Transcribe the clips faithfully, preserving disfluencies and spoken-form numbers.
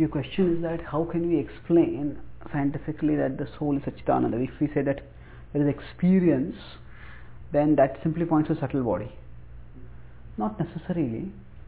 your question is that how can we explain scientifically that the soul is Satchitananda? If we say that there is experience, then that simply points to subtle body. Not necessarily.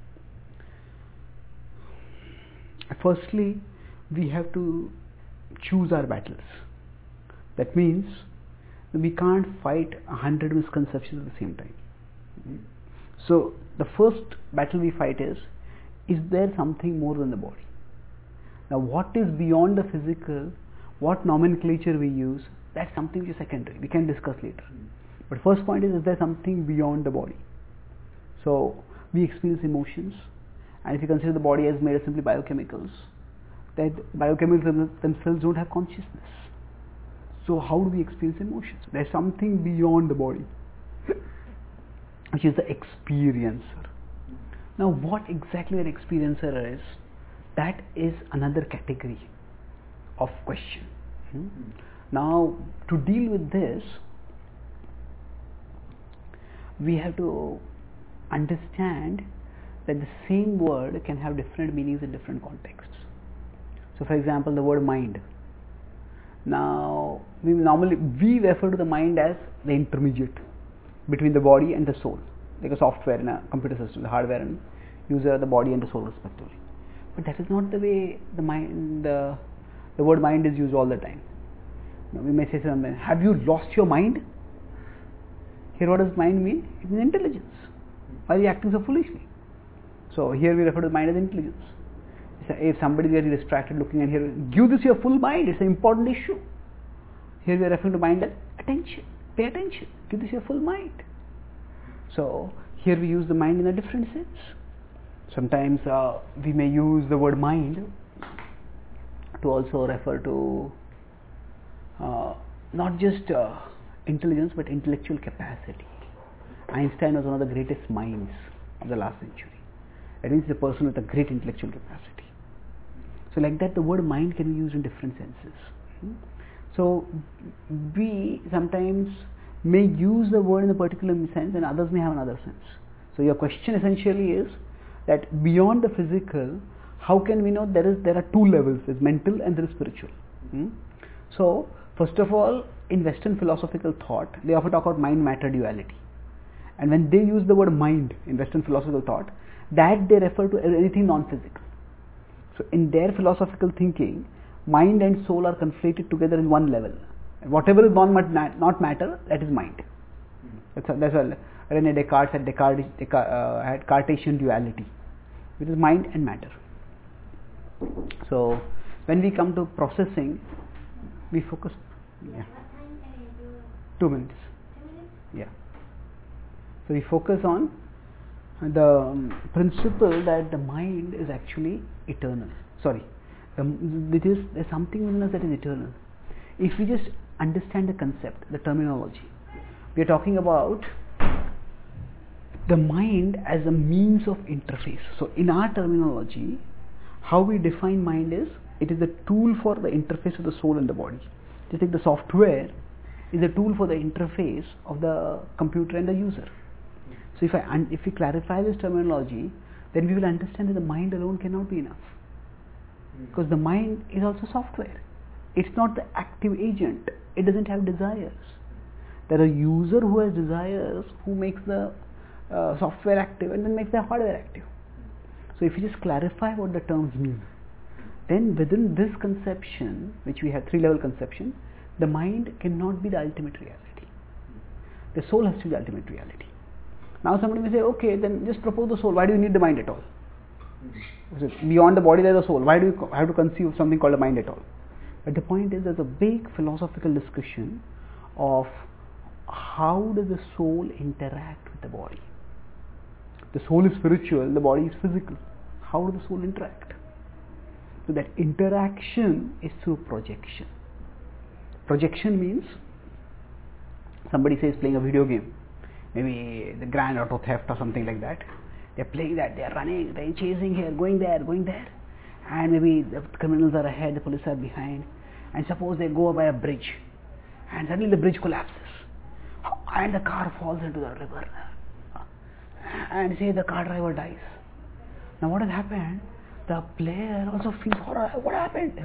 Firstly, we have to choose our battles. That means we can't fight a hundred misconceptions at the same time. So the first battle we fight is, is there something more than the body? Now what is beyond the physical, what nomenclature we use, that's something which is secondary. We can discuss later. But first point is, is there something beyond the body? So we experience emotions, and if you consider the body as made of simply biochemicals, that biochemicals themselves don't have consciousness. So how do we experience emotions? There's something beyond the body, which is the experiencer. Now what exactly an experiencer is, that is another category of question. Hmm? Now to deal with this, we have to understand that the same word can have different meanings in different contexts. So for example, the word mind. Now we normally we refer to the mind as the intermediate between the body and the soul, like a software in a computer system, the hardware and user, the body and the soul respectively. But that is not the way the mind, the, the word mind is used all the time. Now, we may say something, have you lost your mind? Here what does mind mean? It means intelligence. Why are you acting so foolishly? So here we refer to the mind as intelligence. If somebody is very distracted looking at here, give this your full mind, it's an important issue. Here we are referring to mind as attention. Pay attention, give this your full mind. So here we use the mind in a different sense. Sometimes uh, we may use the word mind to also refer to uh, not just uh, intelligence but intellectual capacity. Einstein was one of the greatest minds of the last century. That means the person with a great intellectual capacity. So like that, the word mind can be used in different senses. Hmm? So we sometimes may use the word in a particular sense and others may have another sense. So your question essentially is that beyond the physical, how can we know there is there are two levels, there is mental and there is spiritual. Hmm? So first of all, in Western philosophical thought, they often talk about mind-matter duality. And when they use the word mind in Western philosophical thought, that they refer to anything non-physical. So in their philosophical thinking, mind and soul are conflated together in one level. And whatever is non not matter, that is mind. That's a, that's why René Descartes had, Descartes, Descartes, uh, had Cartesian duality, which is mind and matter. So when we come to processing, we focus. Yeah. Two minutes. Yeah. So we focus on the um, principle that the mind is actually eternal. Sorry, the, it is, there's something within us that is eternal. If we just understand the concept, the terminology, we are talking about the mind as a means of interface. So in our terminology, how we define mind is, it is a tool for the interface of the soul and the body. Just like the software is a tool for the interface of the computer and the user. So if I if we clarify this terminology, then we will understand that the mind alone cannot be enough, because the mind is also software. It's not the active agent. It doesn't have desires. There are a user who has desires, who makes the uh, software active and then makes the hardware active. So if you just clarify what the terms mean, then within this conception, which we have three level conception, the mind cannot be the ultimate reality. The soul has to be the ultimate reality. Now somebody may say, okay, then just propose the soul. Why do you need the mind at all? Beyond the body there is a soul. Why do you have to conceive of something called a mind at all? But the point is, there's a big philosophical discussion of how does the soul interact with the body. The soul is spiritual, the body is physical. How does the soul interact? So that interaction is through projection. Projection means somebody says playing a video game, maybe the Grand Auto Theft or something like that. They're playing that, they're running, they're chasing here, going there, going there. And maybe the criminals are ahead, the police are behind. And suppose they go by a bridge, and suddenly the bridge collapses, and the car falls into the river, and say the car driver dies. Now what has happened? The the player also feels horror. What happened?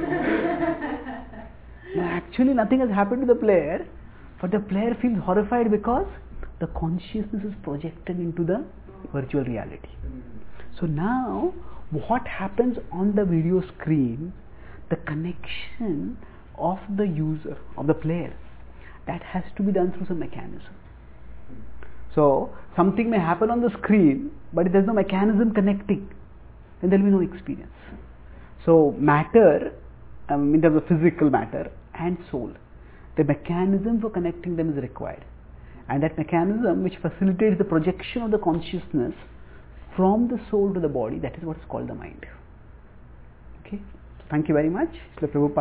No, actually nothing has happened to the player, but the player feels horrified because the consciousness is projected into the virtual reality. So now what happens on the video screen, the connection of the user, of the player, that has to be done through some mechanism. So something may happen on the screen, but if there's no mechanism connecting, then there will be no experience. So matter, um, in terms of physical matter and soul, the mechanism for connecting them is required. And that mechanism which facilitates the projection of the consciousness from the soul to the body, that is what is called the mind. Okay. Thank you very much. Srila Prabhupada.